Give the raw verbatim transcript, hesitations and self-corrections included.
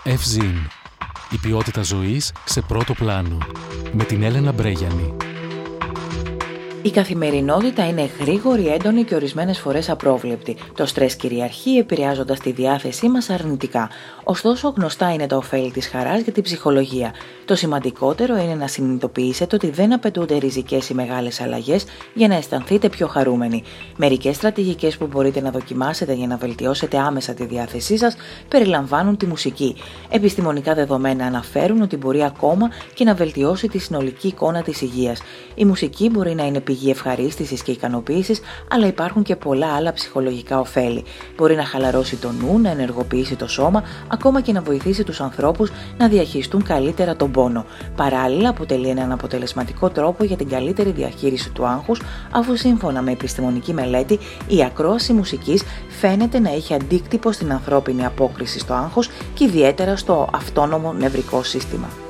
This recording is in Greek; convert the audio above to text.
Ευζήν. Η ποιότητα ζωής σε πρώτο πλάνο. Με την Έλενα Μπρέγιανη. Η καθημερινότητα είναι γρήγορη, έντονη και ορισμένες φορές απρόβλεπτη. Το στρες κυριαρχεί, επηρεάζοντας τη διάθεσή μας αρνητικά. Ωστόσο, γνωστά είναι τα ωφέλη της χαράς για την ψυχολογία. Το σημαντικότερο είναι να συνειδητοποιήσετε ότι δεν απαιτούνται ριζικές ή μεγάλες αλλαγές για να αισθανθείτε πιο χαρούμενοι. Μερικές στρατηγικές που μπορείτε να δοκιμάσετε για να βελτιώσετε άμεσα τη διάθεσή σας περιλαμβάνουν τη μουσική. Επιστημονικά δεδομένα αναφέρουν ότι μπορεί ακόμα και να βελτιώσει τη συνολική εικόνα της υγείας. Η μουσική μπορεί να είναι πηγή ευχαρίστησης και ικανοποίησης, αλλά υπάρχουν και πολλά άλλα ψυχολογικά ωφέλη. Μπορεί να χαλαρώσει το νου, να ενεργοποιήσει το σώμα, ακόμα και να βοηθήσει τους ανθρώπους να διαχειριστούν καλύτερα τον πόνο. Παράλληλα, αποτελεί έναν αποτελεσματικό τρόπο για την καλύτερη διαχείριση του άγχους, αφού σύμφωνα με επιστημονική μελέτη, η ακρόαση μουσικής φαίνεται να έχει αντίκτυπο στην ανθρώπινη απόκριση στο άγχος και ιδιαίτερα στο αυτόνομο νευρικό σύστημα.